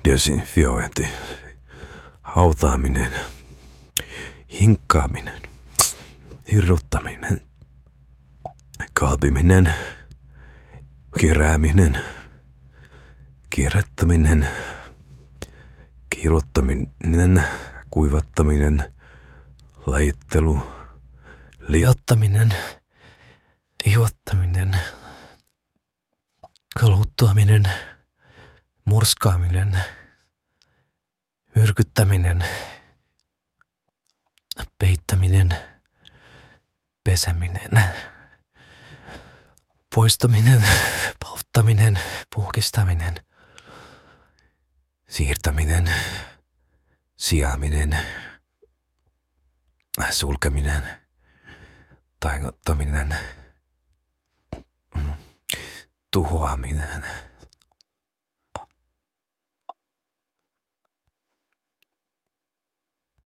desinfiointi, hautaaminen, hinkkaaminen, hirruttaminen, kalpiminen, kerääminen, kierrättäminen, kirottaminen, kuivattaminen, lajittelu, liottaminen, ihottaminen, kaluttaminen, murskaaminen, myrkyttäminen, peittäminen, peseminen, poistaminen, polttaminen, puhkistaminen, siirtäminen, sijaaminen, sulkeminen, tainottaminen, tuhoaminen.